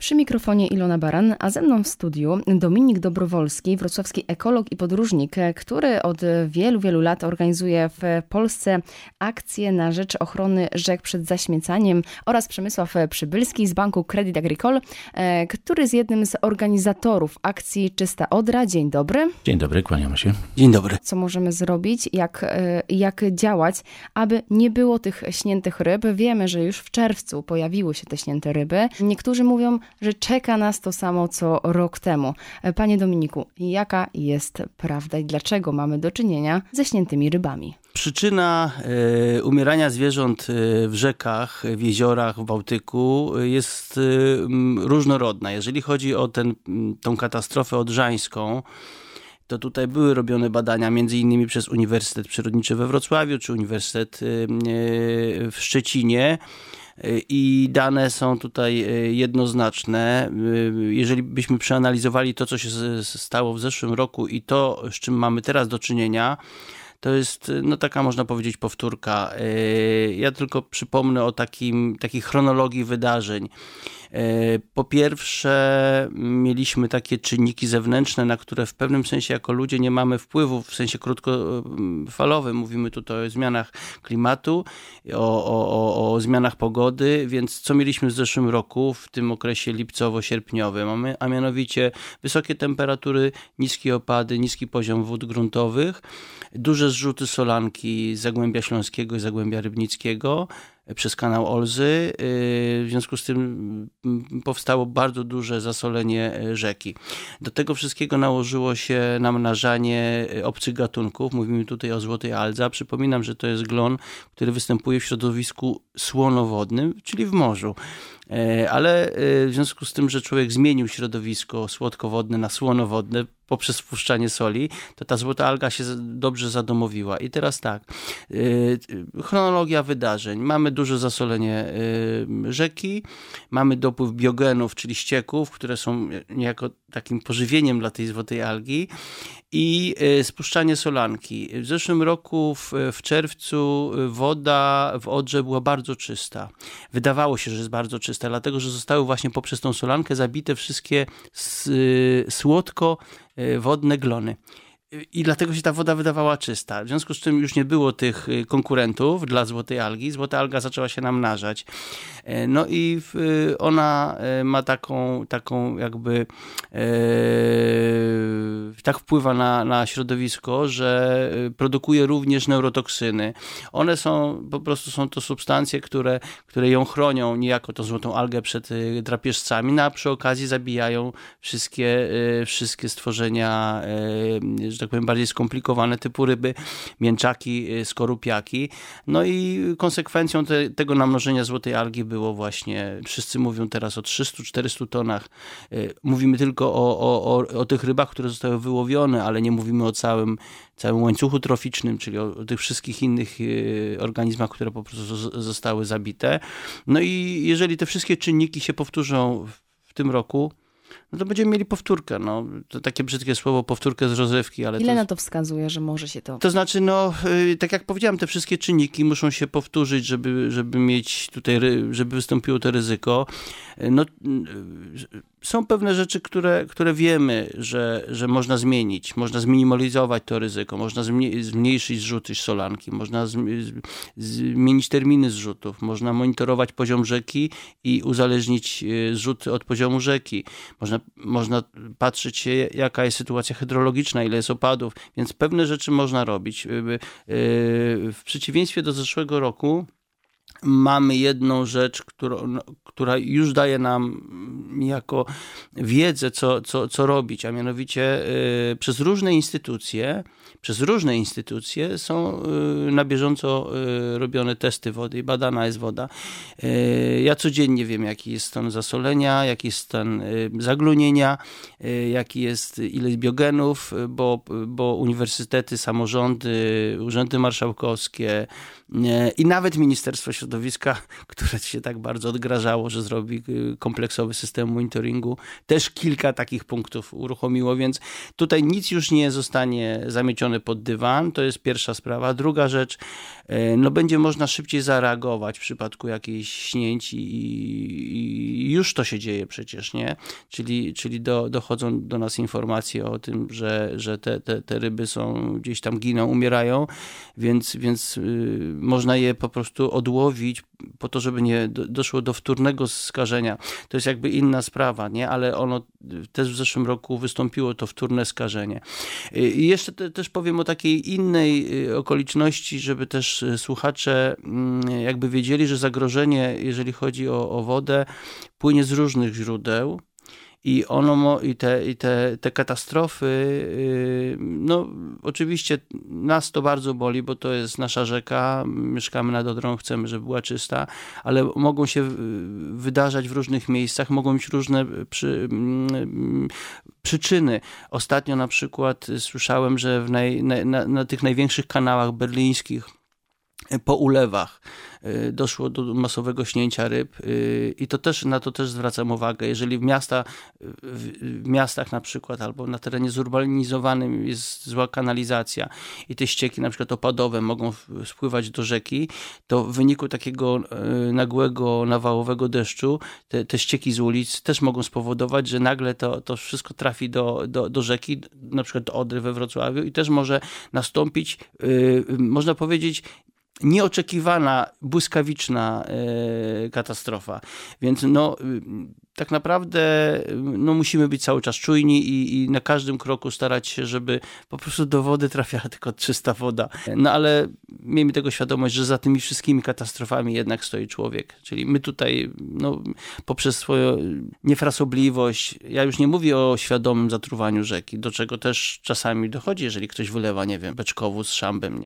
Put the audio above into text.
Przy mikrofonie Ilona Baran, a ze mną w studiu Dominik Dobrowolski, wrocławski ekolog i podróżnik, który od wielu lat organizuje w Polsce akcje na rzecz ochrony rzek przed zaśmiecaniem, oraz Przemysław Przybylski z Banku Credit Agricole, który jest jednym z organizatorów akcji Czysta Odra. Dzień dobry. Dzień dobry, kłaniamy się. Dzień dobry. Co możemy zrobić, jak działać, aby nie było tych śniętych ryb? Wiemy, że już w czerwcu pojawiły się te śnięte ryby. Niektórzy mówią, że czeka nas to samo co rok temu. Panie Dominiku, jaka jest prawda i dlaczego mamy do czynienia ze śniętymi rybami? Przyczyna umierania zwierząt w rzekach, w jeziorach, w Bałtyku jest różnorodna. Jeżeli chodzi o tą katastrofę odrzańską, to tutaj były robione badania między innymi przez Uniwersytet Przyrodniczy we Wrocławiu czy Uniwersytet w Szczecinie. I dane są tutaj jednoznaczne. Jeżeli byśmy przeanalizowali to, co się stało w zeszłym roku i to, z czym mamy teraz do czynienia, to jest taka, można powiedzieć, powtórka. Ja tylko przypomnę o takiej chronologii wydarzeń. Po pierwsze, mieliśmy takie czynniki zewnętrzne, na które w pewnym sensie jako ludzie nie mamy wpływu, w sensie krótkofalowym. Mówimy tutaj o zmianach klimatu, o zmianach pogody, więc co mieliśmy w zeszłym roku, w tym okresie lipcowo-sierpniowym? A mianowicie wysokie temperatury, niskie opady, niski poziom wód gruntowych, duże zrzuty solanki z Zagłębia Śląskiego i Zagłębia Rybnickiego przez kanał Olzy. W związku z tym powstało bardzo duże zasolenie rzeki. Do tego wszystkiego nałożyło się namnażanie obcych gatunków. Mówimy tutaj o złotej aldze. Przypominam, że to jest glon, który występuje w środowisku słonowodnym, czyli w morzu. Ale w związku z tym, że człowiek zmienił środowisko słodkowodne na słonowodne poprzez wpuszczanie soli, to ta złota alga się dobrze zadomowiła. I teraz tak, chronologia wydarzeń. Mamy duże zasolenie rzeki, mamy dopływ biogenów, czyli ścieków, które są niejako takim pożywieniem dla tej złotej algi, i spuszczanie solanki. W zeszłym roku w czerwcu woda w Odrze była bardzo czysta. Wydawało się, że jest bardzo czysta, dlatego że zostały właśnie poprzez tą solankę zabite wszystkie słodko-wodne glony. I dlatego się ta woda wydawała czysta. W związku z czym już nie było tych konkurentów dla złotej algi. Złota alga zaczęła się namnażać. No i ona ma taką jakby tak wpływa na środowisko, że produkuje również neurotoksyny. One po prostu są to substancje, które ją chronią niejako tą złotą algę przed drapieżcami, no a przy okazji zabijają wszystkie stworzenia, że tak powiem, bardziej skomplikowane, typu ryby, mięczaki, skorupiaki. No i konsekwencją tego namnożenia złotej algi było właśnie, wszyscy mówią teraz o 300-400 tonach. Mówimy tylko o tych rybach, które zostały wyłowione, ale nie mówimy o całym łańcuchu troficznym, czyli o tych wszystkich innych organizmach, które po prostu zostały zabite. No i jeżeli te wszystkie czynniki się powtórzą w tym roku, no to będziemy mieli powtórkę. No, to takie brzydkie słowo, powtórkę z rozrywki. Ale ile na to wskazuje, że może się to... To znaczy, tak jak powiedziałem, te wszystkie czynniki muszą się powtórzyć, żeby mieć tutaj, żeby wystąpiło to ryzyko. No, są pewne rzeczy, które wiemy, że można zmienić. Można zminimalizować to ryzyko, można zmniejszyć zrzuty solanki, można zmienić terminy zrzutów, można monitorować poziom rzeki i uzależnić zrzuty od poziomu rzeki. Można patrzeć się, jaka jest sytuacja hydrologiczna, ile jest opadów, więc pewne rzeczy można robić. W przeciwieństwie do zeszłego roku mamy jedną rzecz, która już daje nam niejako wiedzę, co robić, a mianowicie przez różne instytucje są na bieżąco robione testy wody i badana jest woda. Ja codziennie wiem, jaki jest stan zasolenia, jaki jest stan zaglunienia, jaki jest ilość biogenów, bo uniwersytety, samorządy, urzędy marszałkowskie i nawet Ministerstwo Środowiska, które się tak bardzo odgrażało, że zrobi kompleksowy system system monitoringu też kilka takich punktów uruchomiło, więc tutaj nic już nie zostanie zamiecione pod dywan, to jest pierwsza sprawa. Druga rzecz, no będzie można szybciej zareagować w przypadku jakichś śnięć i już to się dzieje przecież, nie? Czyli dochodzą do nas informacje o tym, że te ryby są gdzieś tam giną, umierają, więc można je po prostu odłowić po to, żeby nie doszło do wtórnego skażenia. To jest jakby inna sprawa, nie? Ale ono też w zeszłym roku wystąpiło to wtórne skażenie. I jeszcze też powiem o takiej innej okoliczności, żeby też słuchacze jakby wiedzieli, że zagrożenie, jeżeli chodzi o wodę, płynie z różnych źródeł. I te katastrofy, no oczywiście nas to bardzo boli, bo to jest nasza rzeka, mieszkamy nad Odrą, chcemy, żeby była czysta, ale mogą się wydarzać w różnych miejscach, mogą mieć różne przyczyny. Ostatnio na przykład słyszałem, że na tych największych kanałach berlińskich po ulewach doszło do masowego śnięcia ryb i na to też zwracam uwagę. Jeżeli w miastach na przykład albo na terenie zurbanizowanym jest zła kanalizacja i te ścieki na przykład opadowe mogą spływać do rzeki, to w wyniku takiego nagłego, nawałowego deszczu te ścieki z ulic też mogą spowodować, że nagle to wszystko trafi do rzeki, na przykład do Odry we Wrocławiu i też może nastąpić, można powiedzieć, nieoczekiwana, błyskawiczna katastrofa. Więc tak naprawdę musimy być cały czas czujni i na każdym kroku starać się, żeby po prostu do wody trafiała tylko czysta woda. No ale miejmy tego świadomość, że za tymi wszystkimi katastrofami jednak stoi człowiek. Czyli my tutaj poprzez swoją niefrasobliwość, ja już nie mówię o świadomym zatruwaniu rzeki, do czego też czasami dochodzi, jeżeli ktoś wylewa, nie wiem, beczkowóz z szambem.